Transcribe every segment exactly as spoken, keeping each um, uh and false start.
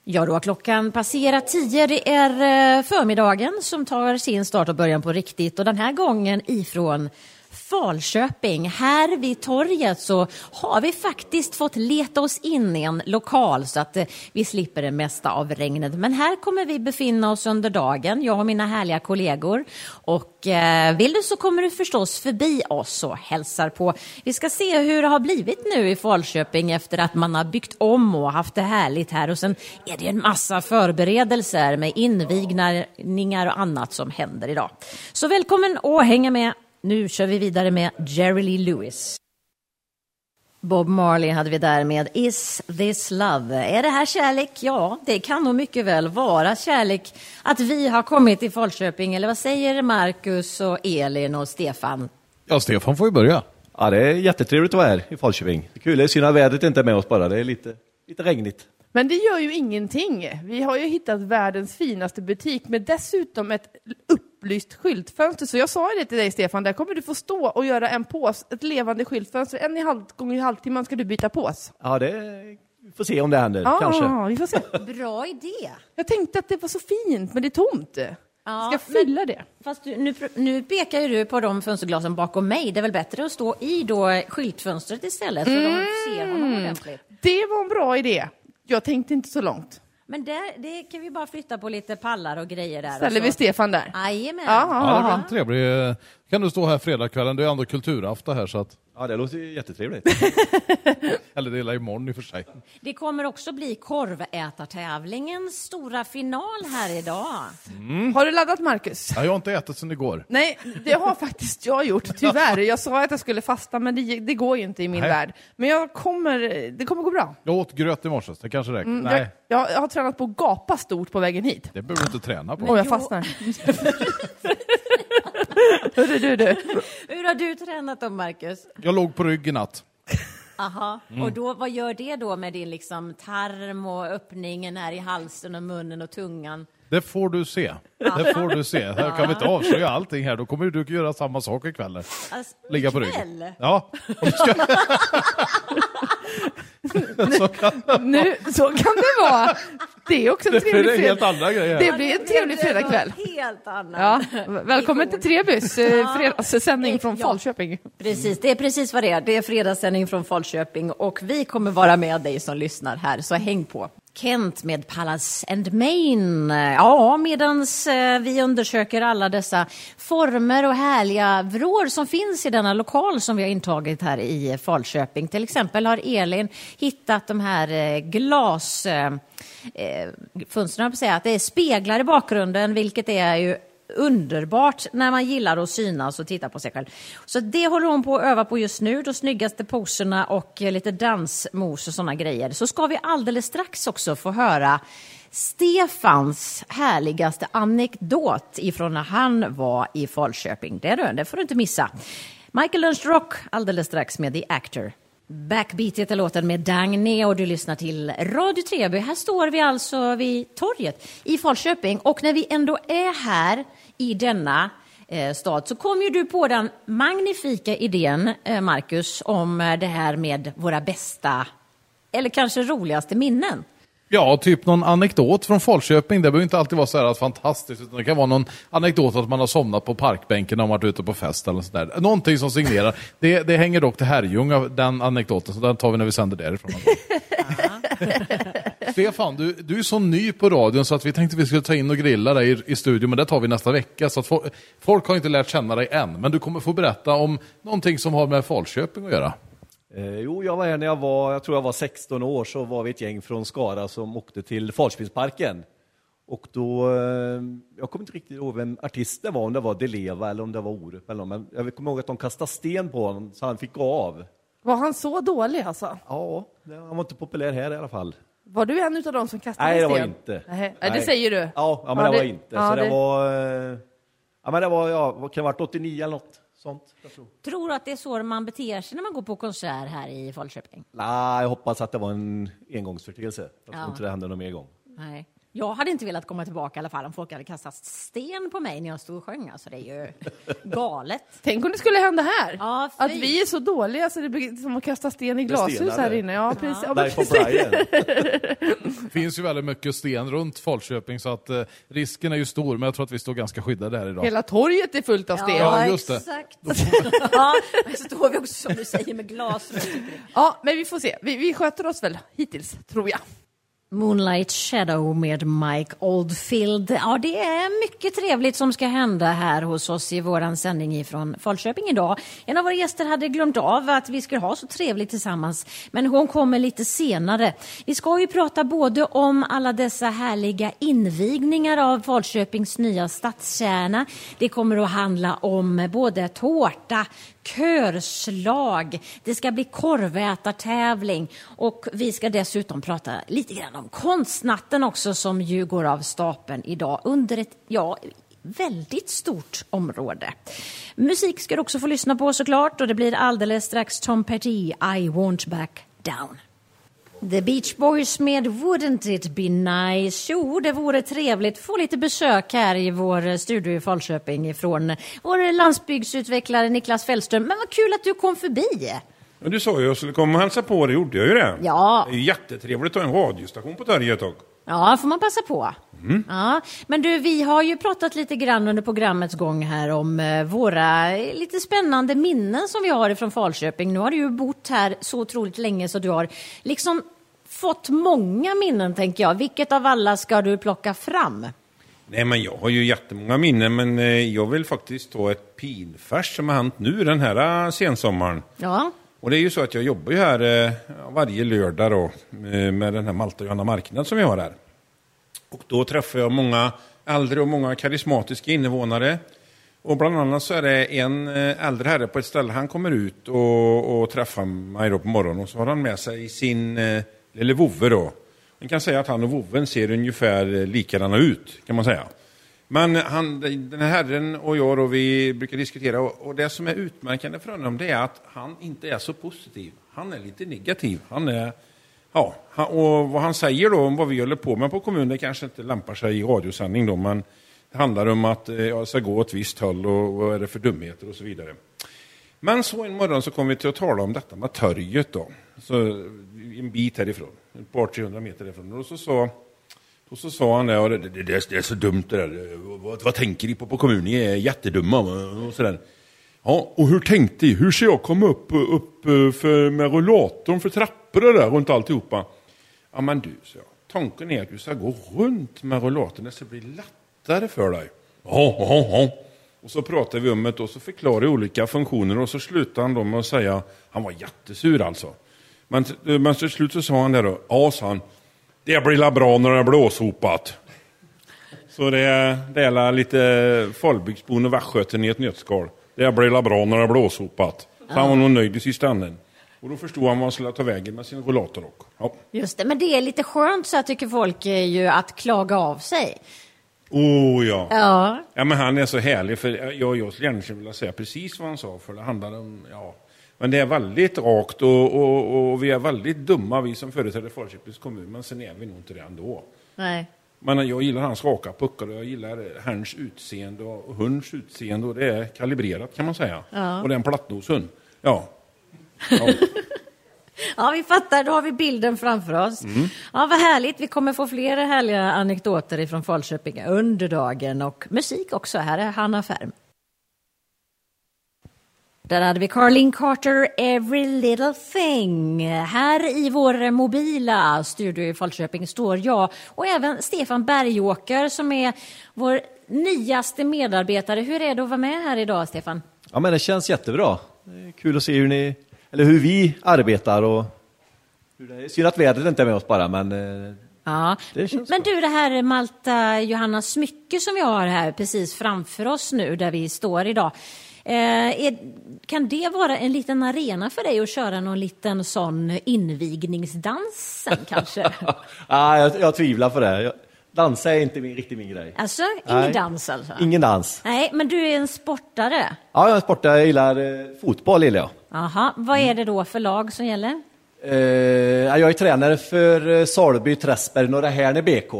Ja, då har klockan passerat tio. Det är förmiddagen som tar sin start och början på riktigt. Och den här gången ifrån Falköping. Här vid torget så har vi faktiskt fått leta oss in i en lokal så att eh, vi slipper det mesta av regnet. Men här kommer vi befinna oss under dagen, jag och mina härliga kollegor. Och eh, vill du så kommer du förstås förbi oss och hälsar på. Vi ska se hur det har blivit nu i Falköping efter att man har byggt om och haft det härligt här. Och sen är det en massa förberedelser med invigningar och annat som händer idag. Så välkommen och hänga med. Nu kör vi vidare med Jerry Lee Lewis. Bob Marley hade vi där med Is This Love? Är det här kärlek? Ja, det kan nog mycket väl vara kärlek att vi har kommit till Falköping. Eller vad säger Marcus och Elin och Stefan? Ja, Stefan får ju börja. Ja, det är jättetrevligt att vara här i Falköping. Det är kul, det är synd att vädret inte är med oss bara. Det är lite, lite regnigt. Men det gör ju ingenting. Vi har ju hittat världens finaste butik med dessutom ett upplyst skyltfönster. Så jag sa det till dig, Stefan, där kommer du få stå och göra en pås, ett levande skyltfönster. En i halv, gång i halvtimman ska du byta pås. Ja, det vi får se om det händer, ja, kanske. Ja, vi får se. Bra idé. Jag tänkte att det var så fint, men det är tomt. Ja, ska fylla men, det. Fast du, nu, nu pekar ju du på de fönsterglasen bakom mig. Det är väl bättre att stå i då skyltfönstret istället så mm. de ser honom ordentligt. Det var en bra idé. Jag tänkte inte så långt. Men där, det kan vi bara flytta på lite pallar och grejer där. Ställer vi Stefan där? Jajamän. Ja, det blir trevligt. Kan du stå här fredagskvällen? Det är ändå kulturafton här så att... Ja, det låter ju jättetrevligt. Eller det är imorgon i och för sig. Det kommer också bli korvätartävlingens stora final här idag. Mm. Har du laddat, Marcus? Ja, jag har inte ätit sedan igår. Nej, det har faktiskt jag gjort, tyvärr. Jag sa att jag skulle fasta, men det, det går ju inte i min Nej. värld. Men jag kommer, det kommer gå bra. Jag åt gröt i morse, det kanske räcker. Mm, Nej. Jag, jag har tränat på att gapa stort på vägen hit. Det behöver du inte träna på. Och jag fastnar. du, du, du. Hur har du tränat då, Marcus? Jag låg på rygg i natt. Aha. Mm. Och då, vad gör det då med din liksom tarm och öppningen här i halsen och munnen och tungan? Det får du se. Det får du se. Här kan vi inte avslöja allting här. Då kommer du göra samma sak ikväll. Alltså, ligga på ryggen. Ja. Ska... så, kan nu, så kan det vara. Det är också en det trevlig fredag. Helt andra grejer. Det blir en trevlig fredagkväll. Helt annan. Ja. Välkommen till Trebys eh, fredagssändning från ja. Falköping. Precis, det är precis vad det är. Det är fredagssändning från Falköping och vi kommer vara med dig som lyssnar här. Så häng på. Kent med Palace and Main. Ja, medans vi undersöker alla dessa former och härliga vrår som finns i denna lokal som vi har intagit här i Falköping. Till exempel har Elin hittat de här glas eh, fönstren på att säga att det är speglar i bakgrunden, vilket är ju underbart när man gillar att synas och titta på sig själv. Så det håller hon på att öva på just nu. De snyggaste poserna och lite dansmos och sådana grejer. Så ska vi alldeles strax också få höra Stefans härligaste anekdot ifrån när han var i Falköping. Det, är det får du inte missa. Michael Lundrock alldeles strax med The Actor. Backbeat heter låten med Dagny och du lyssnar till Radio Treby. Här står vi alltså vid torget i Falköping och när vi ändå är här i denna eh, stad så kom ju du på den magnifika idén, eh, Marcus, om eh, det här med våra bästa eller kanske roligaste minnen. Ja, typ någon anekdot från Falköping. Det behöver inte alltid vara så här fantastiskt, utan det kan vara någon anekdot att man har somnat på parkbänken och varit ute på fest eller sådär. Någonting som signerar. Det, det hänger dock till Herrljunga, den anekdoten, så den tar vi när vi sänder därifrån. Stefan, du, du är så ny på radion så att vi tänkte att vi skulle ta in och grilla dig i, i studion, men det tar vi nästa vecka. Så att folk, folk har inte lärt känna dig än, men du kommer få berätta om någonting som har med Falköping att göra. Eh, jo, jag var här när jag var, jag tror jag var sexton år, så var vi ett gäng från Skara som åkte till Falköpingsparken. Och då, eh, jag kommer inte riktigt ihåg vem artisten var, om det var Deleva eller om det var Orup eller något, men jag kommer ihåg att de kastade sten på honom så han fick gå av. Var han så dålig alltså? Ja, han var inte populär här i alla fall. Var du en av dem som kastade Nej, sten? Nej, det var inte. Nej, Nej. Det säger du? Ja, ja men ja, det, det var inte. Ja, så det, det var, ja men det var, ja, vad kan det ha varit, åttionio eller något? Sånt, tror. tror du att det är så man beter sig när man går på konsert här i Falköping? Nej, jag hoppas att det var en engångsförteelse. Jag tror ja. inte det händer någon mer gång. Nej. Jag hade inte velat komma tillbaka i alla fall om folk hade kastat sten på mig när jag stod och sjöng. Alltså det är ju galet. Tänk om det skulle hända här. Ja, att vi är så dåliga så det blir som att kasta sten i glashus här inne. Ja, precis. Ja. Där på Brian. Det finns ju väldigt mycket sten runt Falköping så att eh, risken är ju stor, men jag tror att vi står ganska skyddade här idag. Hela torget är fullt av sten. Ja, just det. Exakt. Ja, så står vi också som du säger med glas. Ja, men vi får se. Vi, vi sköter oss väl hittills, tror jag. Moonlight Shadow med Mike Oldfield. Ja, det är mycket trevligt som ska hända här hos oss i våran sändning ifrån Falköping idag. En av våra gäster hade glömt av att vi skulle ha så trevligt tillsammans, men hon kommer lite senare. Vi ska ju prata både om alla dessa härliga invigningar av Falköpings nya stadskärna. Det kommer att handla om både tårta, körslag, det ska bli korvätartävling och vi ska dessutom prata lite grann om konstnatten också som ju går av stapeln idag under ett, ja, väldigt stort område. Musik ska du också få lyssna på såklart och det blir alldeles strax Tom Petty, I Won't Back Down. The Beach Boys med Wouldn't It Be Nice? Jo, det vore trevligt. Få lite besök här i vår studio i Falköping från vår landsbygdsutvecklare Niklas Fällström. Men vad kul att du kom förbi. Ja, du sa ju att jag skulle komma och hälsa på, det gjorde jag ju det. Ja. Det är ju jättetrevligt att ha en radiostation på torget ett tag. Ja, får man passa på. Mm. Ja, men du, vi har ju pratat lite grann under programmets gång här om eh, våra lite spännande minnen som vi har ifrån Falköping. Nu har du ju bott här så otroligt länge så du har liksom fått många minnen, tänker jag. Vilket av alla ska du plocka fram? Nej, men jag har ju jättemånga minnen, men eh, jag vill faktiskt ta ett pinfärs som har hänt nu den här sensommaren. Ja. Och det är ju så att jag jobbar ju här eh, varje lördag då, eh, med den här Malta och Johanna marknad som vi har här. Och då träffar jag många äldre och många karismatiska invånare. Och bland annat så är det en äldre herre på ett ställe. Han kommer ut och, och träffar mig då på morgonen. Och så har han med sig sin eh, lille vovve då. Man kan säga att han och vovven ser ungefär likadana ut, kan man säga. Men han, den här herren och jag då, vi brukar diskutera. Och, och det som är utmärkande för honom, det är att han inte är så positiv. Han är lite negativ. Han är... Ja, och vad han säger då om vad vi håller på med på kommunen kanske inte lämpar sig i radiosändning då, men det handlar om att jag ska gå åt visst håll och vad är det för dumheter och så vidare. Men så en morgon så kom vi till att tala om detta med torget då, så en bit härifrån, ett par trehundra meter härifrån, och så sa, och så sa han där, det, det, det, det är så dumt det där, vad, vad tänker ni på på kommunen, ni är jättedumma och sådär. Ja, och hur tänkte ni? Hur ska jag komma upp, upp för, med rullatorn för trappor där runt alltihopa? Ja, men du, så jag. Tanken är att du ska gå runt med rullatorn. Det ska bli lättare för dig. Ja, ja, ja. Och så pratar vi om det och så förklarar olika funktioner. Och så slutar han då med att säga, han var jättesur alltså. Men, men så slut så sa han där då, ja, sa han, det blir la bra när det är blåshopat. Så det är, det är lite Falbygdsbon och västgöten i ett nötskal. Det blir la bra när det är blåshopat. Så han var nog nöjd i sista änden. Och då förstod han vad han skulle ta vägen med sin rullator. Ja. Just det, men det är lite skönt så jag tycker folk är ju att klaga av sig. Oh ja. Ja. Ja, men han är så härlig. För jag, jag skulle gärna vilja säga precis vad han sa. För det handlar om, ja. Men det är väldigt rakt och, och, och vi är väldigt dumma, vi som företräder Falköpings kommun. Men sen är vi nog inte det ändå. Nej. Men jag gillar hans raka puckar och jag gillar hans utseende och hunds utseende. Och det är kalibrerat, kan man säga. Ja. Och det är en plattnoshund. Ja. Ja. Ja, vi fattar. Då har vi bilden framför oss. Mm. Ja, vad härligt. Vi kommer få fler härliga anekdoter ifrån Falköping under dagen. Och musik också. Här är Hanna Färm. Där hade vi Carlin Carter, Every Little Thing. Här i vår mobila studio i Falköping står jag och även Stefan Bergåker som är vår nyaste medarbetare. Hur är det att vara med här idag, Stefan? Ja, men det känns jättebra. Det är kul att se hur ni, eller hur vi arbetar och hur det är. Synd att vädret inte är med oss bara, men ja. Det känns men bra. du, det här Malta Johanna smycke som vi har här precis framför oss nu där vi står idag. Eh, är, kan det vara en liten arena för dig att köra någon liten sån invigningsdans sen, kanske? ah, jag, jag tvivlar på det. Jag, dansa är inte min, riktigt min grej. Alltså, ingen Nej. dans alltså? Ingen dans. Nej, men du är en sportare. Ja, jag är sportare. Jag gillar eh, fotboll, gillar jag. Aha. Vad är det då för lag som gäller? Eh, jag är tränare för eh, Salby, Träsberg, Norra Härne B K.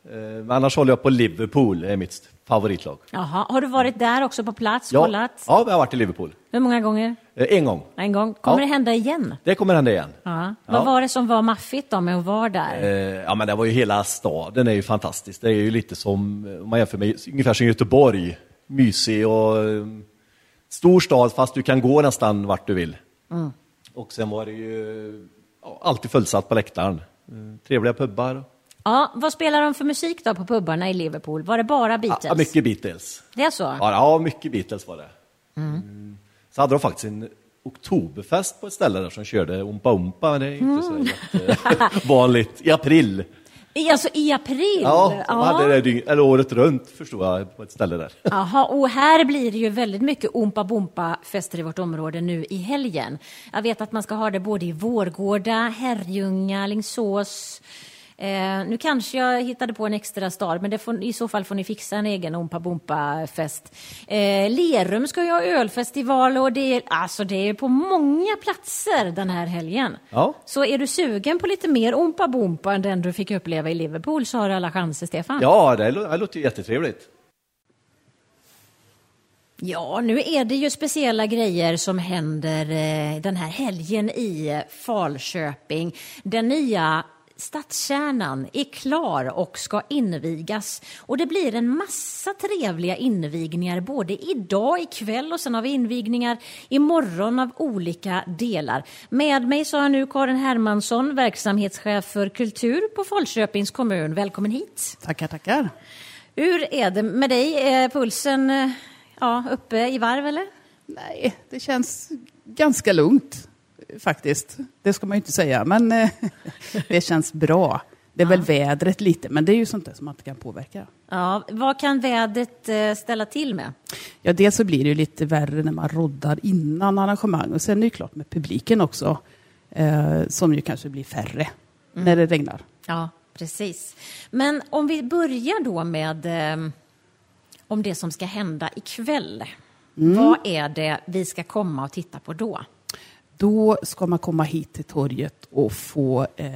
Men annars håller jag på Liverpool, det är mitt favoritlag. Jaha, har du varit där också på plats, Ja, kollat? ja, jag har varit i Liverpool. Hur många gånger? En gång. En gång. Kommer Ja. det hända igen? Det kommer hända igen. Ja. Ja. Vad var det som var maffigt då med att vara där? Eh, ja, men det var ju hela staden är ju fantastisk. Det är ju lite som, om man jämför med ungefär som Göteborg. Mysig och eh, stor stad fast du kan gå nästan vart du vill. Mm. Och sen var det ju ja, alltid fullsatt på läktaren. Eh, trevliga pubbar. Ja, vad spelar de för musik då på pubbarna i Liverpool? Var det bara Beatles? Ja, mycket Beatles. Det är så? Ja, ja, mycket Beatles var det. Mm. Mm. Så hade de faktiskt en oktoberfest på ett ställe där som körde Ompa Ompa. Det är inte mm. så jätte- vanligt. I april. I, alltså i april? Ja, de ja. hade det dygn, eller året runt förstår jag på ett ställe där. Jaha, och här blir det ju väldigt mycket Ompa Bompa-fester i vårt område nu i helgen. Jag vet att man ska ha det både i Vårgårda, Herrljunga, Alingsås. Eh, nu kanske jag hittade på en extra stad, men det får, i så fall får ni fixa en egen Ompa Bompa-fest. Eh, Lerum ska ju ha ölfestival och det är, alltså det är på många platser den här helgen. Ja. Så är du sugen på lite mer Ompa Bompa än den du fick uppleva i Liverpool så har du alla chanser, Stefan. Ja, det, lå- det låter ju jättetrevligt. Ja, nu är det ju speciella grejer som händer eh, den här helgen i Falköping. Den nya stadskärnan är klar och ska invigas. Och det blir en massa trevliga invigningar både idag, ikväll och sen har vi invigningar imorgon av olika delar. Med mig så har jag nu Karin Hermansson, verksamhetschef för kultur på Falköpings kommun. Välkommen hit. Tackar, tackar. Hur är det med dig? Är pulsen eh, ja, uppe i varv eller? Nej, det känns ganska lugnt faktiskt. Det ska man ju inte säga, men eh, det känns bra. Det är Ja. väl vädret lite, men det är ju sånt där som man inte kan påverka. Ja, vad kan vädret eh, ställa till med? Ja, dels så blir det ju lite värre när man roddar innan arrangemang. Och sen är det ju klart med publiken också, eh, som ju kanske blir färre Mm. när det regnar. Ja, precis. Men om vi börjar då med eh, om det som ska hända ikväll. Vad är det vi ska komma och titta på då? Då ska man komma hit till torget och få eh,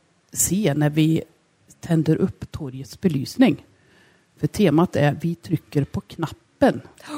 se när vi tänder upp torgets belysning. För temat är vi trycker på knappen.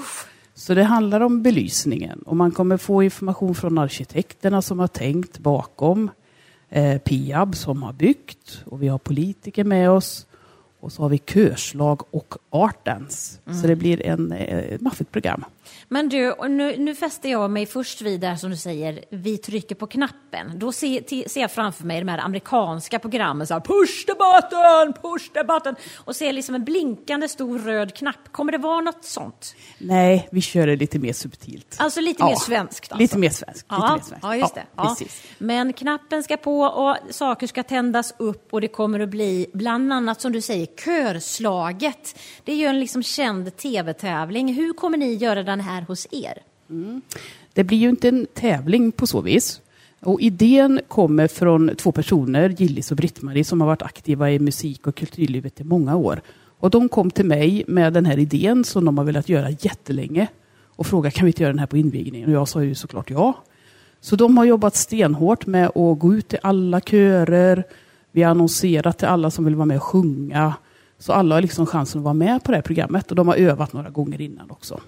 Så det handlar om belysningen. Och man kommer få information från arkitekterna som har tänkt bakom. Eh, Piab som har byggt. Och vi har politiker med oss. Och så har vi körslag och artdance. Mm. Så det blir en eh, maffigt program. Men du, och nu, nu fäster jag mig först vid där som du säger, vi trycker på knappen. Då ser, t- ser jag framför mig de här amerikanska programmen så här, push the button, push the button. Och ser liksom en blinkande stor röd knapp. Kommer det vara något sånt? Nej, vi kör det lite mer subtilt. Alltså lite Ja, mer svenskt alltså. Lite mer svenskt. Ja, lite mer svenskt. ja, just det. Ja. Precis. Men knappen ska på och saker ska tändas upp och det kommer att bli bland annat som du säger körslaget. Det är ju en liksom känd tv-tävling. Hur kommer ni göra den här hos er? Mm. Det blir ju inte en tävling på så vis. Och idén kommer från två personer, Gillis och Britt-Marie, som har varit aktiva i musik- och kulturlivet i många år. Och de kom till mig med den här idén som de har velat göra jättelänge. Och frågade, kan vi inte göra den här på invigningen? Och jag sa ju såklart ja. Så de har jobbat stenhårt med att gå ut till alla körer. Vi har annonserat till alla som vill vara med och sjunga. Så alla har liksom chansen att vara med på det här programmet. Och de har övat några gånger innan också.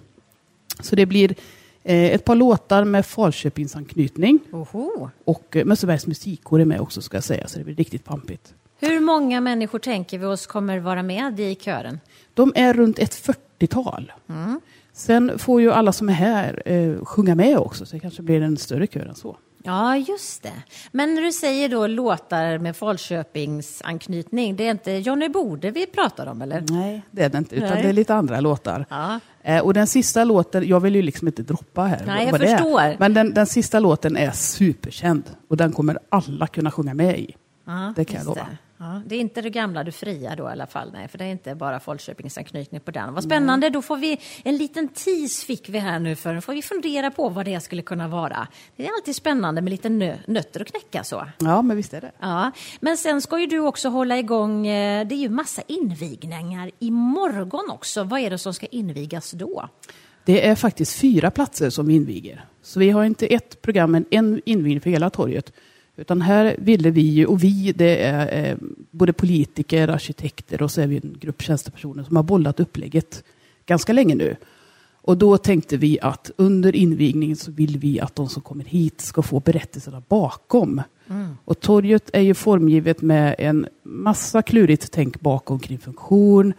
Så det blir eh, ett par låtar med Falköpingsanknytning. Oho. Och eh, Mössebergs musikkår är med också ska jag säga. Så det blir riktigt pampigt. Hur många människor tänker vi oss kommer vara med i kören? De är runt ett fyrtiotal. Mm. Sen får ju alla som är här eh, sjunga med också. Så det kanske blir en större kör än så. Ja, just det. Men när du säger då låtar med Falköpings anknytning, det är inte Johnny Bode vi pratar om, eller? Nej, det är det inte. Utan Nej. det är lite andra låtar. Ja. Eh, och den sista låten, jag vill ju liksom inte droppa här. Nej, jag vad det är. förstår. Men den, den sista låten är superkänd. Och den kommer alla kunna sjunga med i. Ja, det kan jag just lova. det. Ja, det är inte det gamla du fria då i alla fall, nej, för det är inte bara Falköpings anknytning på den. Vad spännande, mm. Då får vi en liten tease fick vi här nu för då får vi fundera på vad det skulle kunna vara. Det är alltid spännande med lite nö- nötter att knäcka så. Ja, men visst är det. Ja, men sen ska ju du också hålla igång, det är ju massa invigningar imorgon också. Vad är det som ska invigas då? Det är faktiskt fyra platser som vi inviger. Så vi har inte ett program, men en invigning för hela torget. Utan här ville vi ju, och vi det är eh, både politiker, arkitekter och så är vi en grupp tjänstepersoner som har bollat upplägget ganska länge nu. Och då tänkte vi att under invigningen så vill vi att de som kommer hit ska få berättelserna bakom. Mm. Och torget är ju formgivet med en massa klurigt tänk bakom kring funktion,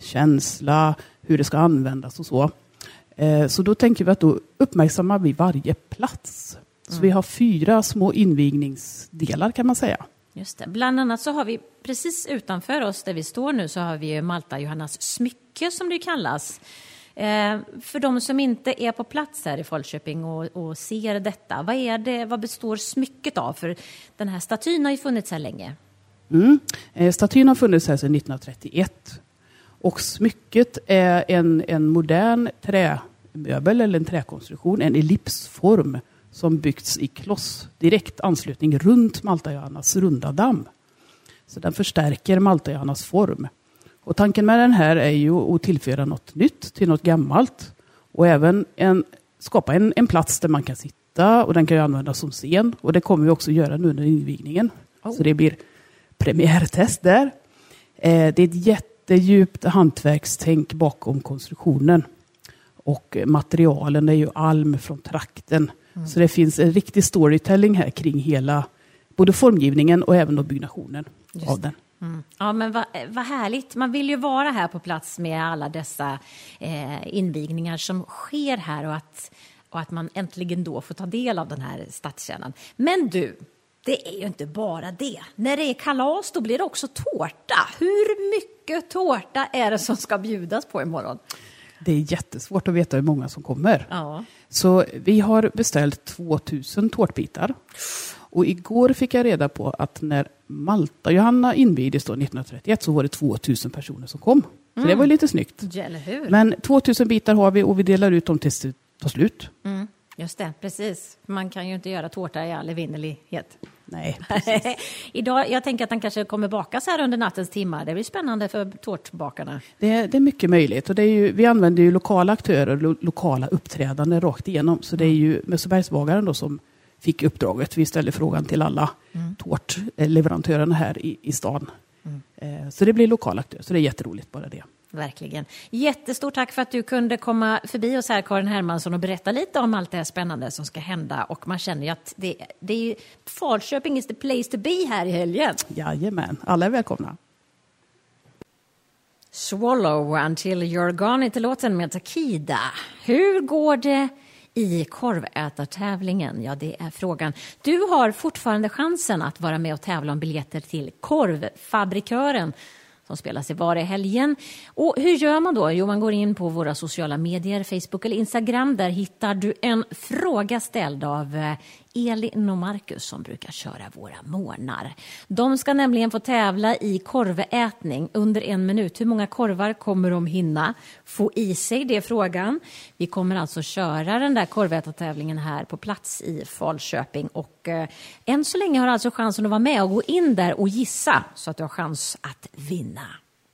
känsla, hur det ska användas och så. Eh, så då tänker vi att då uppmärksammar vi varje plats. Så mm. vi har fyra små invigningsdelar kan man säga. Just det. Bland annat så har vi precis utanför oss där vi står nu så har vi ju Malta Johannas smycke som det kallas. Eh, för de som inte är på plats här i Falköping och, och ser detta, vad, är det, vad består smycket av? För den här statyn har ju funnits här länge. Mm. Eh, statyn har funnits här sedan nittonhundratrettioett. Och smycket är en, en modern trämöbel eller en träkonstruktion, en ellipsform som byggts i kloss, direkt anslutning runt Malta Johannas runda damm. Så den förstärker Malta Johannas form. Och tanken med den här är ju att tillföra något nytt till något gammalt. Och även en, skapa en, en plats där man kan sitta och den kan ju användas som scen. Och det kommer vi också göra nu under invigningen. Oh. Så det blir premiärtest där. Eh, det är ett jättedjupt hantverkstänk bakom konstruktionen. Och materialen är ju alm från trakten. Mm. Så det finns en riktig storytelling här kring hela både formgivningen och även då byggnationen Just av den. Mm. Ja, men vad, vad härligt. Man vill ju vara här på plats med alla dessa eh, invigningar som sker här och att, och att man äntligen då får ta del av den här stadskärnan. Men du, det är ju inte bara det. När det är kalas då blir det också tårta. Hur mycket tårta är det som ska bjudas på imorgon? Det är jättesvårt att veta hur många som kommer. Ja. Så vi har beställt tvåtusen tårtbitar. Och igår fick jag reda på att när Malta Johanna invigdes då nittonhundratrettioett så var det tvåtusen personer som kom. Så mm. det var lite snyggt. Ja, eller hur? Men tvåtusen bitar har vi och vi delar ut dem tills det tar slut. Mm. Just det, precis. Man kan ju inte göra tårta i all evinnerlighet. Nej, Idag, jag tänker att den kanske kommer bakas här under nattens timmar. Det blir spännande för tårtbakarna. Det, det är mycket möjligt. Och det är ju, vi använder ju lokala aktörer, lo, lokala uppträdanden rakt igenom. Så det är ju Mössebergsbagaren då som fick uppdraget. Vi ställde frågan till alla mm. tårtleverantörerna här i, i stan. Mm. Eh, så det blir lokala aktörer. Så det är jätteroligt bara det. Verkligen. Jättestort tack för att du kunde komma förbi oss här, Karin Hermansson, och berätta lite om allt det här spännande som ska hända. Och man känner ju att det, det är Falköping is the place to be här i helgen. Jajamän, alla är välkomna. Swallow until you're gone, inte låten med Takida. Hur går det i korvätartävlingen? Ja, det är frågan. Du har fortfarande chansen att vara med och tävla om biljetter till Korvfabrikören som spelas i varje helgen. Och hur gör man då? Jo, man går in på våra sociala medier, Facebook eller Instagram. Där hittar du en fråga ställd av Elin och Marcus som brukar köra våra månar. De ska nämligen få tävla i korvätning under en minut. Hur många korvar kommer de hinna få i sig? Det är frågan. Vi kommer alltså köra den där korvätartävlingen här på plats i Falköping. Och eh, än så länge har du alltså chansen att vara med och gå in där och gissa så att du har chans att vinna.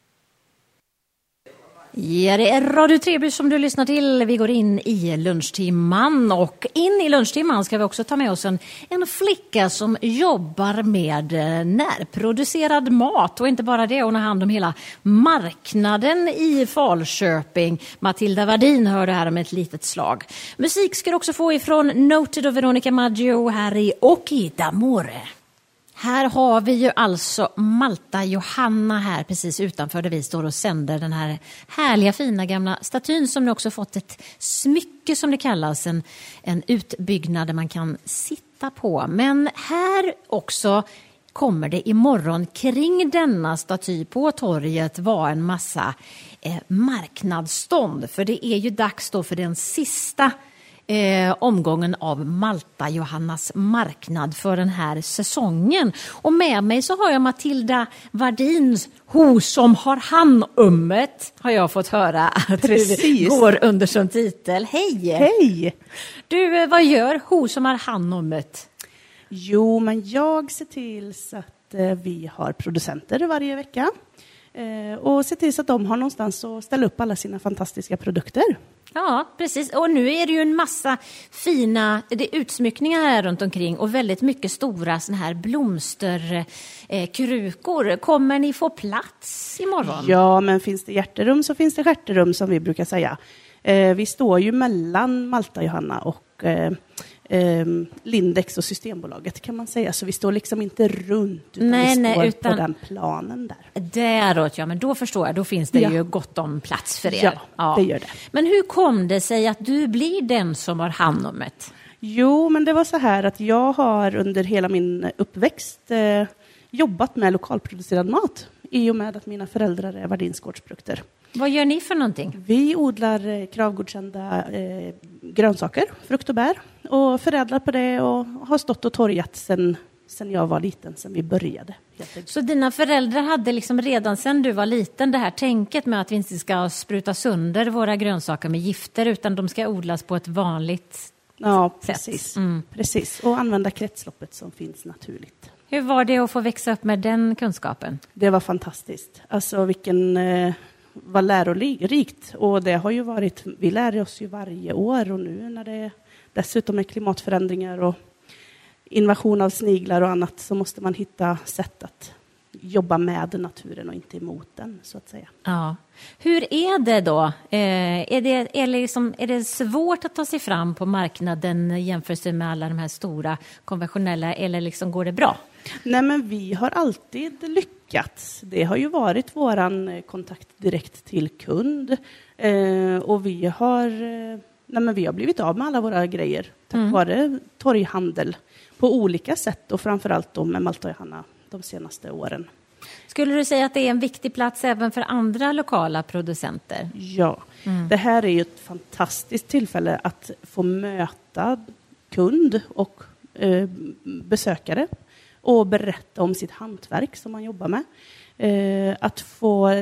Ja, det är Radio Treby som du lyssnar till. Vi går in i lunchtimman och in i lunchtimman ska vi också ta med oss en, en flicka som jobbar med närproducerad mat. Och inte bara det, hon har hand om hela marknaden i Falköping. Matilda Wardin hörde här om ett litet slag. Musik ska du också få ifrån Noted och Veronica Maggio här i Occhi d'Amore. Här har vi ju alltså Malta Johanna här precis utanför där vi står och sänder den här härliga fina gamla statyn som nu också fått ett smycke som det kallas, en, en utbyggnad där man kan sitta på. Men här också kommer det imorgon kring denna staty på torget vara en massa eh, marknadsstånd. För det är ju dags då för den sista Eh, omgången av Malta Johannas marknad för den här säsongen. Och med mig så har jag Matilda Wardins Ho som har handummet, har jag fått höra att det går under som titel. Hej! Hej! Du, vad gör Ho som har handummet? Jo, men jag ser till så att eh, vi har producenter varje vecka. Eh, och se till så att de har någonstans att ställa upp alla sina fantastiska produkter. Ja, precis. Och nu är det ju en massa fina det är utsmyckningar här runt omkring och väldigt mycket stora såna här blomsterkrukor. Eh, Kommer ni få plats imorgon? Ja, men finns det hjärterum så finns det stjärterum som vi brukar säga. Eh, vi står ju mellan Malta Johanna och eh, eh, Lindex och Systembolaget kan man säga. Så vi står liksom inte runt utan nej, vi står nej, utan på den planen där. Däråt, ja, men då förstår jag. Då finns det Ja. ju gott om plats för er. Ja, ja, det gör det. Men hur kom det sig att du blir den som har hand om det? Jo, men det var så här att jag har under hela min uppväxt eh, jobbat med lokalproducerad mat i och med att mina föräldrar är Vardinsgårdsprodukter. Vad gör ni för någonting? Vi odlar eh, kravgodkända eh, grönsaker, frukt och bär och förädlar på det och har stått och torgat sen, sen jag var liten, sen vi började. Så dina föräldrar hade liksom redan sedan du var liten det här tänket med att vi inte ska spruta sönder våra grönsaker med gifter utan de ska odlas på ett vanligt Ja, sätt. precis. Mm. precis. Och använda kretsloppet som finns naturligt. Hur var det att få växa upp med den kunskapen? Det var fantastiskt. Alltså vilken eh, var lärorikt. Och det har ju varit, vi lär oss ju varje år och nu när det dessutom är klimatförändringar och invasion av sniglar och annat så måste man hitta sätt att jobba med naturen och inte emot den så att säga. Ja. Hur är det då? Eh, är, det, är, det liksom, är det svårt att ta sig fram på marknaden jämfört med alla de här stora konventionella eller liksom går det bra? Nej, men vi har alltid lyckats. Det har ju varit våran kontakt direkt till kund eh, och vi har, eh, nej, men vi har blivit av med alla våra grejer tack Mm. vare torghandel på olika sätt och framförallt då med Malta Johanna de senaste åren. Skulle du säga att det är en viktig plats även för andra lokala producenter? Ja, det här är ju ett fantastiskt tillfälle att få möta kund och eh, besökare och berätta om sitt hantverk som man jobbar med. Eh, att få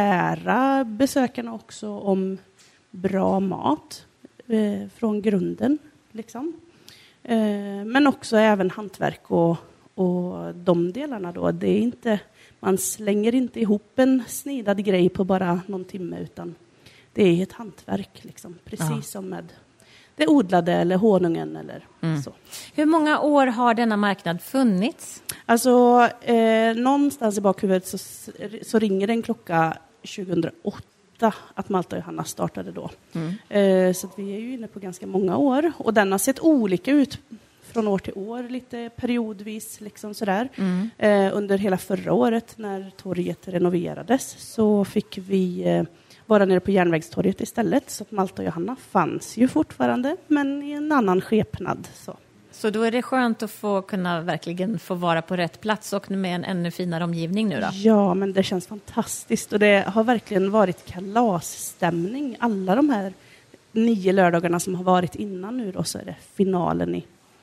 lära besökarna också om bra mat eh, från grunden. Liksom. Eh, men också även hantverk och, och de delarna då. Det är inte, man slänger inte ihop en snidad grej på bara någon timme utan det är ett hantverk. Liksom. Precis Ja. som med det odlade eller honungen eller Mm. så. Hur många år har denna marknad funnits? Alltså eh, någonstans i bakhuvudet så, så ringer en klocka tjugohundraåtta att Malta Johanna startade då. Mm. Eh, så att vi är ju inne på ganska många år och den har sett olika ut från år till år, lite periodvis liksom sådär. Mm. Eh, under hela förra året när torget renoverades så fick vi eh, vara nere på Järnvägstorget istället så att Malta Johanna fanns ju fortfarande men i en annan skepnad så. Så då är det skönt att få kunna verkligen få vara på rätt plats och med en ännu finare omgivning nu då? Ja, men det känns fantastiskt och det har verkligen varit kalasstämning. Alla de här nio lördagarna som har varit innan nu då så är det finalen i,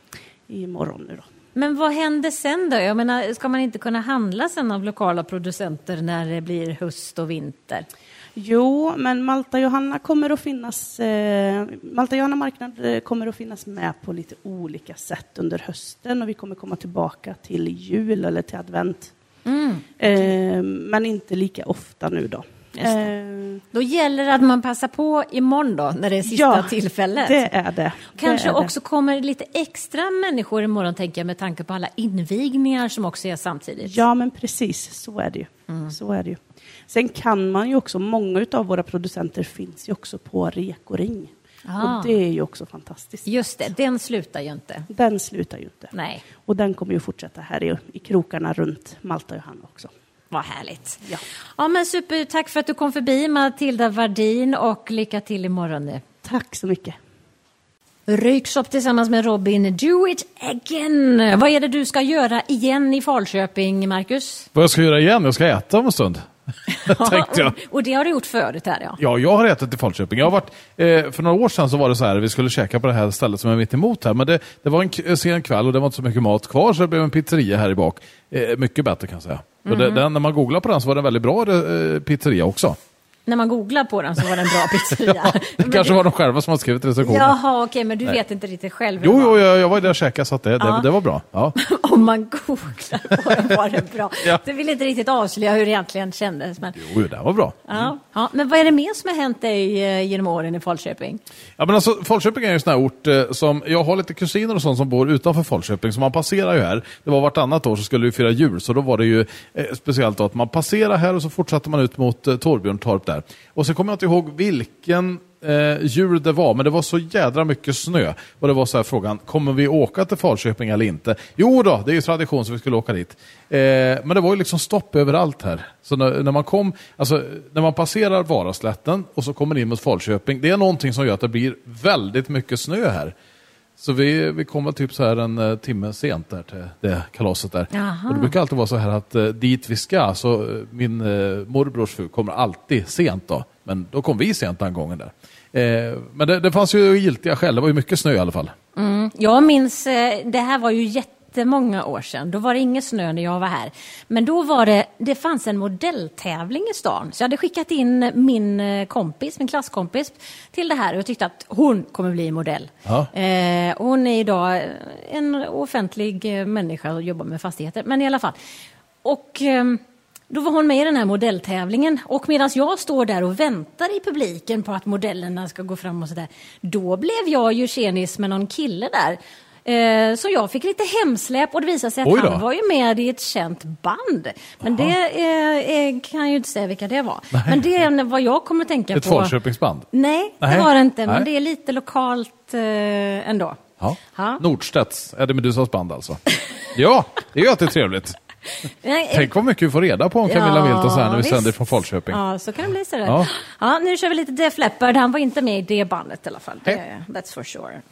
i morgon nu då. Men vad händer sen då? Jag menar, ska man inte kunna handla sen av lokala producenter när det blir höst och vinter? Jo, men Malta Johanna kommer att finnas eh, Malta Johanna marknad eh, kommer att finnas med på lite olika sätt under hösten och vi kommer komma tillbaka till jul eller till advent. Mm. Eh, men inte lika ofta nu då. Eh, Då gäller det att man passar på imorgon då, när det är sista ja, tillfället. det är det. Kanske det är också kommer lite extra människor imorgon, tänker jag, med tanke på alla invigningar som också är samtidigt. Ja, men precis. Så är det ju. Mm. Så är det ju. Sen kan man ju också, många av våra producenter finns ju också på Rekoring. Ah. Och det är ju också fantastiskt. Just det, den slutar ju inte. Den slutar ju inte. Nej, Och den kommer ju fortsätta här i, i krokarna runt Malta Johanna också. vad härligt. Ja. Ja, men super, tack för att du kom förbi, Matilda Wardin, och lycka till imorgon nu. Tack så mycket. Röykshop tillsammans med Robin, do it again. Vad är det du ska göra igen i Falköping, Marcus? Vad jag ska göra igen? Jag ska äta om en stund. Tänkte jag. Och det har du gjort förut här, ja. Ja, jag har ätit i Falköping. Jag har varit, eh, för några år sedan så var det så här, vi skulle käka på det här stället som är mitt emot här. Men det, det var en k- sen kväll och det var inte så mycket mat kvar så det blev en pizzeria här i bak. Eh, mycket bättre kan jag säga. Mm. Och det, den, när man googlar på den så var det en väldigt bra eh, pizzeria också. när man googlar på den så var det en bra pizzeria. Det kanske var de själva som har skrivit recensionen. Jaha, okej, okay, men du Nej. vet inte riktigt själv. Jo, jo jag, jag var där och käkade så att det, ja. det, det var bra. Ja. Om man googlar på den var det bra. Ja. Det vill inte riktigt avslöja hur det egentligen kändes. Men... Jo, det var bra. Mm. Ja. Ja, men vad är det mer som har hänt dig genom åren i Falköping? Ja, men alltså, Falköping är ju en sån här ort eh, som, jag har lite kusiner och sånt som bor utanför Falköping, så man passerar ju här. Det var vartannat år så skulle vi fira jul, så då var det ju eh, speciellt då att man passerar här och så fortsatte man ut mot eh, Torbjörntorp där. Och så kommer jag inte ihåg vilken eh, jul det var, men det var så jädra mycket snö. Och det var så här frågan, kommer vi åka till Falköping eller inte? Jo då, det är ju tradition så vi skulle åka dit. Eh, men det var ju liksom stopp överallt här. Så när, när man kom, alltså när man passerar Varaslätten och så kommer in mot Falköping, det är någonting som gör att det blir väldigt mycket snö här. Så vi, vi kommer typ så här en uh, timme sent där till det kalaset där. Aha. Och det brukar alltid vara så här att uh, dit vi ska, så uh, min uh, morbrors fru kommer alltid sent då. Men då kom vi sent den gången där. Eh, men det, det fanns ju giltiga skäl, det var ju mycket snö i alla fall. Mm. Jag minns, eh, det här var ju jättemånga år sedan. Då var det ingen snö när jag var här. Men då var det, det fanns en modelltävling i stan. Så jag hade skickat in min kompis, min klasskompis till det här. Och jag tyckte att hon kommer bli modell. Ja. Eh, hon är idag en offentlig människa och jobbar med fastigheter. Men i alla fall. Och... Eh, Då var hon med i den här modelltävlingen, och medan jag står där och väntar i publiken på att modellerna ska gå fram och sådär, då blev jag ju tjenis med någon kille där. Eh, så jag fick lite hemsläp och det visade sig att han var ju med i ett känt band. Men Aha. det eh, kan jag ju inte säga vilka det var. Nej. Men det är vad jag kommer att tänka ett på. Ett Falköpingsband? Nej, Nej, det var det inte, men Nej. det är lite lokalt eh, ändå. Ja. Ha? Nordstedts, är det Medusas band alltså? Ja, det är ju alltid trevligt. Nej, tänk vad mycket vi får reda på om Camilla ja, Wilton så här när vi visst. sänder från Falköping. Ja, så kan det bli så där. Ja. Ja, nu kör vi lite Def Leppard. Han var inte med i det bandet i alla fall. Det, that's for sure.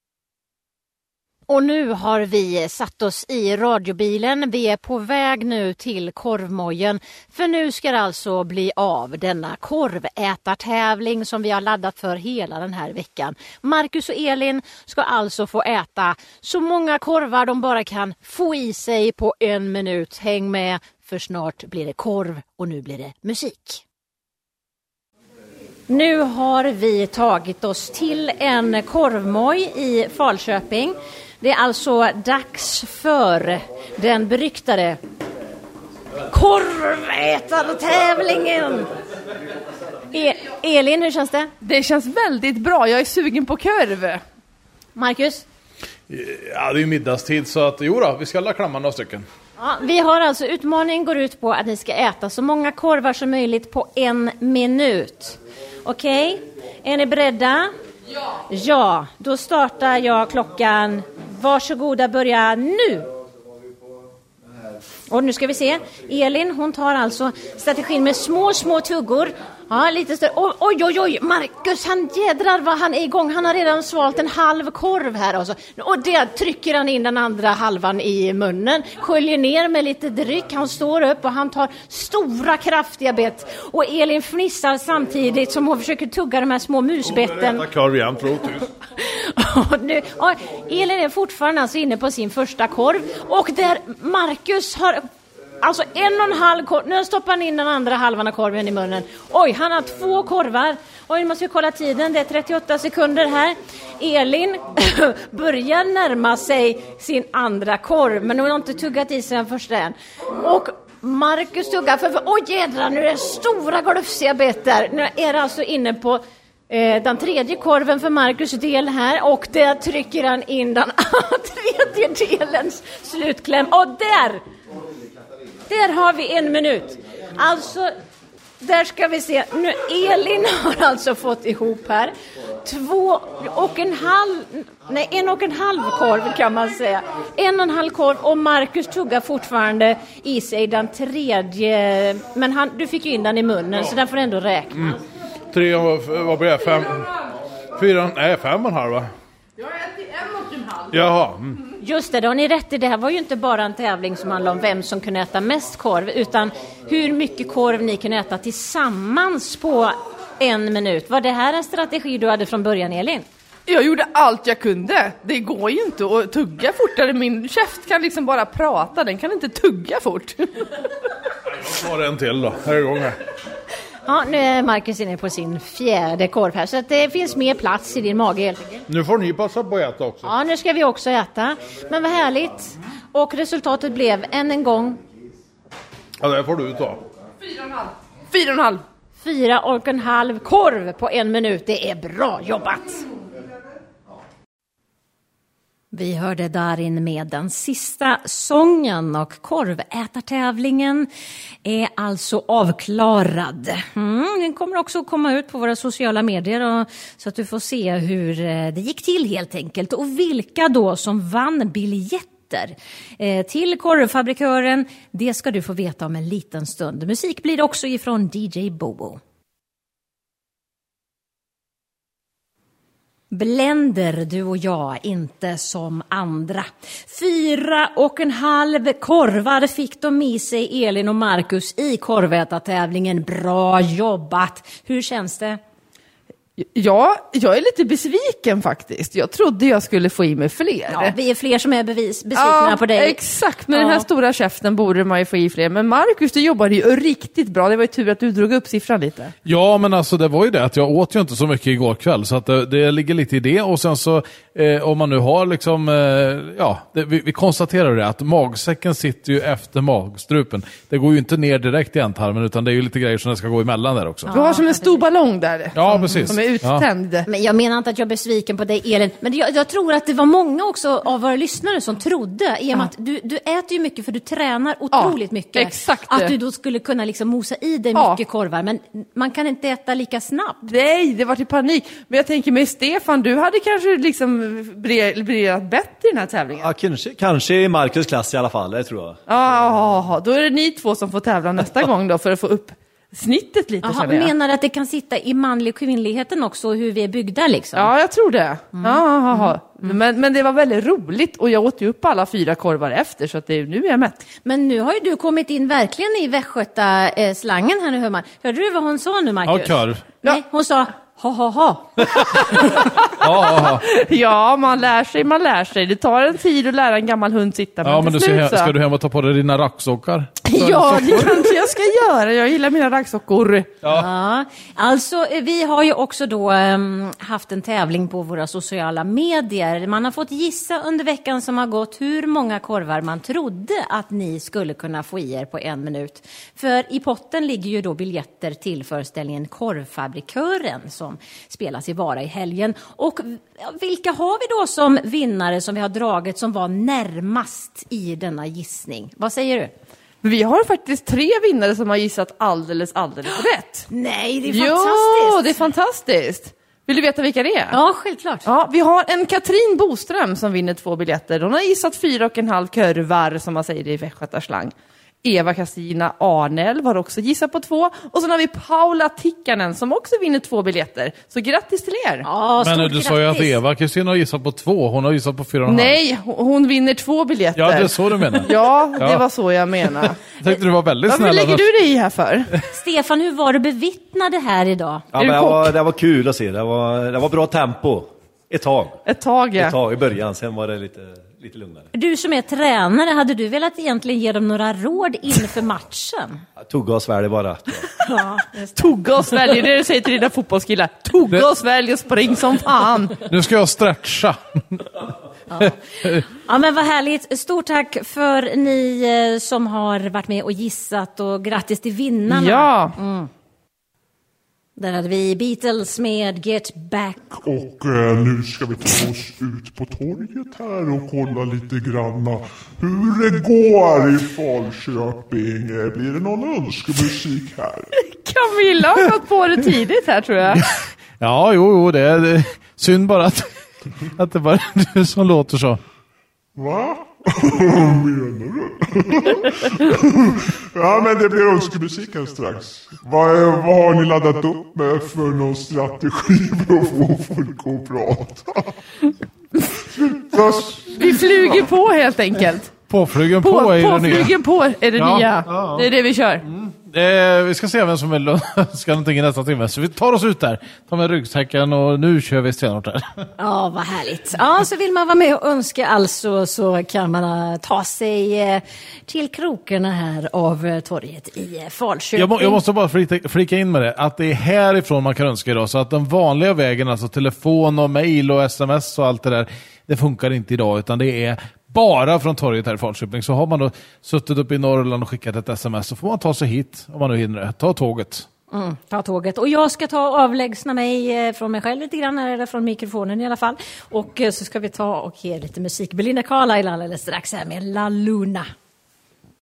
Och nu har vi satt oss i radiobilen. Vi är på väg nu till korvmojen. För nu ska det alltså bli av denna korvätartävling som vi har laddat för hela den här veckan. Marcus och Elin ska alltså få äta så många korvar de bara kan få i sig på en minut. Häng med, för snart blir det korv och nu blir det musik. Nu har vi tagit oss till en korvmoj i Falköping. Det är alltså dags för den beryktade korvätartävlingen. E- Elin, hur känns det? Det känns väldigt bra. Jag är sugen på korv. Marcus? Ja, det är ju middagstid så att jo då, vi ska alla klamma några stycken. Ja, vi har alltså utmaningen går ut på att ni ska äta så många korvar som möjligt på en minut. Okej? Okay? Är ni beredda? Ja. Ja, då startar jag klockan. Varsågoda, börja nu. Och nu ska vi se. Elin, hon tar alltså strategin med små, små tuggor. Ja, lite större. Oj, oj, oj. Marcus, han jädrar vad han är igång. Han har redan svalt en halv korv här. Alltså. Och det trycker han in den andra halvan i munnen. Sköljer ner med lite dryck. Han står upp och han tar stora, kraftiga bett. Och Elin fnissar samtidigt som hon försöker tugga de här små musbetten. Korv igen, och nu, och Elin är fortfarande alltså inne på sin första korv. Och där Marcus har... Alltså en och en halv korv. Nu stoppar han in den andra halvan av korven i munnen. Oj, han har två korvar. Oj, nu måste vi kolla tiden. Det är trettioåtta sekunder här. Elin börjar närma sig sin andra korv. Men hon har inte tuggat i sig den första än. Och Marcus tuggar för... Oj, jädrar, nu är det stora glufsiga betar. Nu är det alltså inne på... Eh, den tredje korven för Marcus del här. Och där trycker han in den tredje delens slutkläm. Och där... Där har vi en minut. Alltså, där ska vi se. Nu, Elin har alltså fått ihop här två och en halv, nej, en och en halv korv kan man säga. En och en halv korv och Marcus tuggar fortfarande i sig den tredje. Men han, du fick ju in den i munnen så den får ändå räknas. Mm. Tre, vad blir det? Fem? Fyra? Nej, fem och en halv va? Jag har ätit en och en halv. Jaha. Mm. Just det, då har ni rätt i. Det här var ju inte bara en tävling som handlade om vem som kunde äta mest korv, utan hur mycket korv ni kunde äta tillsammans på en minut. Var det här en strategi du hade från början, Elin? Jag gjorde allt jag kunde. Det går ju inte att tugga fortare. Min käft kan liksom bara prata, den kan inte tugga fort. Jag tar en till då, här är igång här. Ja, nu är Marcus inne på sin fjärde korv här, så att det finns mer plats i din mage helt enkelt. Nu får ni passa på att äta också. Ja, nu ska vi också äta. Men vad härligt. Och resultatet blev än en gång... Ja, det får du ta. Fyra och en halv. Fyra och en halv. Fyra och en halv korv på en minut. Det är bra jobbat. Vi hörde Darin med den sista sången och korvätartävlingen är alltså avklarad. Mm, den kommer också komma ut på våra sociala medier och, så att du får se hur det gick till helt enkelt. Och vilka då som vann biljetter eh, till korvfabrikören, det ska du få veta om en liten stund. Musik blir också ifrån D J Bobo. Blender du och jag, inte som andra. Fyra och en halv korvar fick de med sig, Elin och Marcus, i korvätartävlingen. Bra jobbat. Hur känns det? Ja, jag är lite besviken faktiskt. Jag trodde jag skulle få i mig fler. Ja, vi är fler som är bevis, besvikna ja, på dig. Exakt, med ja. den här stora käften borde man ju få i fler. Men Marcus, du jobbade ju riktigt bra. Det var ju tur att du drog upp siffran lite. Ja, men alltså det var ju det att jag åt ju inte så mycket igår kväll. Så att det, det ligger lite i det. Och sen så, eh, om man nu har liksom, eh, ja, det, vi, vi konstaterar det att magsäcken sitter ju efter magstrupen. Det går ju inte ner direkt i ändtarmen, utan det är ju lite grejer som det ska gå emellan där också. Ja, du har som en stor ballong där. Ja, som, precis. Som är uttänd. Ja. Men jag menar inte att jag är besviken på dig, Elin. Men jag, jag tror att det var många också av våra lyssnare som trodde, i och med att du, du äter ju mycket för du tränar otroligt ja, mycket. Exakt. Att du då skulle kunna liksom mosa i dig ja. mycket korvar. Men man kan inte äta lika snabbt. Nej, det var till panik. Men jag tänker mig, Stefan, du hade kanske liksom briljerat bättre i den här tävlingen. Ja, kanske, kanske i Marcus klass i alla fall, det tror jag. Ja, då är det ni två som får tävla nästa gång då för att få upp snittet lite. Aha, jag. Menar att det kan sitta i manlig kvinnligheten också, hur vi är byggda liksom? Ja, jag tror det. Mm. Ja, mm. men, men det var väldigt roligt och jag åt ju upp alla fyra korvar efter så att det, nu är jag mätt. Men nu har ju du kommit in verkligen i västgöta-slangen här nu, hör man. Hörde du vad hon sa nu, Marcus? Ja, korv. Nej, hon sa ha ha ha. Ja, man lär sig, man lär sig. Det tar en tid att lära en gammal hund sitta. Men ja, men du slut, ska, ska du hem och ta på dig dina racksockar? Ja, det kanske jag ska göra. Jag gillar mina raggsockor. Ja. ja, alltså vi har ju också då um, haft en tävling på våra sociala medier. Man har fått gissa under veckan som har gått hur många korvar man trodde att ni skulle kunna få i er på en minut. För i potten ligger ju då biljetter till föreställningen Korvfabrikören som spelas i Vara i helgen. Och vilka har vi då som vinnare som vi har dragit som var närmast i denna gissning? Vad säger du? Vi har faktiskt tre vinnare som har gissat alldeles, alldeles rätt. Nej, det är jo, fantastiskt. Jo, det är fantastiskt. Vill du veta vilka det är? Ja, självklart. Ja, vi har en Katrin Boström som vinner två biljetter. Hon har gissat fyra och en halv körvar, som man säger i västgötaslang. Eva Kristina Arnell har också gissat på två. Och sen har vi Paula Tikkanen som också vinner två biljetter. Så grattis till er. Ja, men du grattis. sa ju att Eva Kristina har gissat på två. Hon har gissat på fyra och en halv. Nej, hon vinner två biljetter. Ja, det är så du menar. Ja, det ja. var så jag menar. Jag tänkte du var väldigt snäll. Vad lägger du dig i här för? Stefan, hur var du bevittnade här idag? Ja, men det, var, det var kul att se. Det var, det var bra tempo. Ett tag. Ett tag, ja. Ett tag i början, sen var det lite, lite lugnare. Du som är tränare, hade du velat egentligen ge dem några råd inför matchen? Tugga och svälj bara. Ja, Tugga och svälj, det är det du säger till dina fotbollskillar. Tugga och svälj och spring som fan. Nu ska jag stretcha. Ja. Ja, men vad härligt. Stort tack för ni som har varit med och gissat och grattis till vinnarna. Ja. Mm. Där hade vi Beatles med Get Back. Och eh, nu ska vi ta oss ut på torget här och kolla lite granna hur det går i Falköping. Blir det någon önskemusik här? Camilla har gått på det tidigt här, tror jag. Ja, jo, jo det är det. Synd bara att, att det bara är du som låter så. Va? Vad menar du? Ja, men det blir önskemusiken strax. Vad, vad har ni laddat upp med för någon strategi för att få folk att prata? Sluta. Vi flyger på helt enkelt. Påflygen på, på är det nya. Påflygen på är det Ja, nya. ja, ja. Det är det vi kör. Mm. Eh, vi ska se vem som vill önska någonting i nästa timme. Så vi tar oss ut där, tar med ryggsäcken och nu kör vi stenhårt där. Ja, vad härligt. Ja, så vill man vara med och önska alltså så kan man uh, ta sig uh, till krokarna här av uh, torget i uh, Falköping. Jag, må, jag måste bara flika, flika in med det, att det är härifrån man kan önska idag. Så att den vanliga vägen, alltså telefon och mejl och sms och allt det där, det funkar inte idag, utan det är bara från torget här i Falköping. Så har man då suttit upp i Norrland och skickat ett sms så får man ta sig hit om man nu hinner det. Ta tåget. Mm, ta tåget. Och jag ska ta avlägsna mig från mig själv lite grann, eller från mikrofonen i alla fall. Och så ska vi ta och ge lite musik. Belinda Carlisle alldeles strax här med La Luna.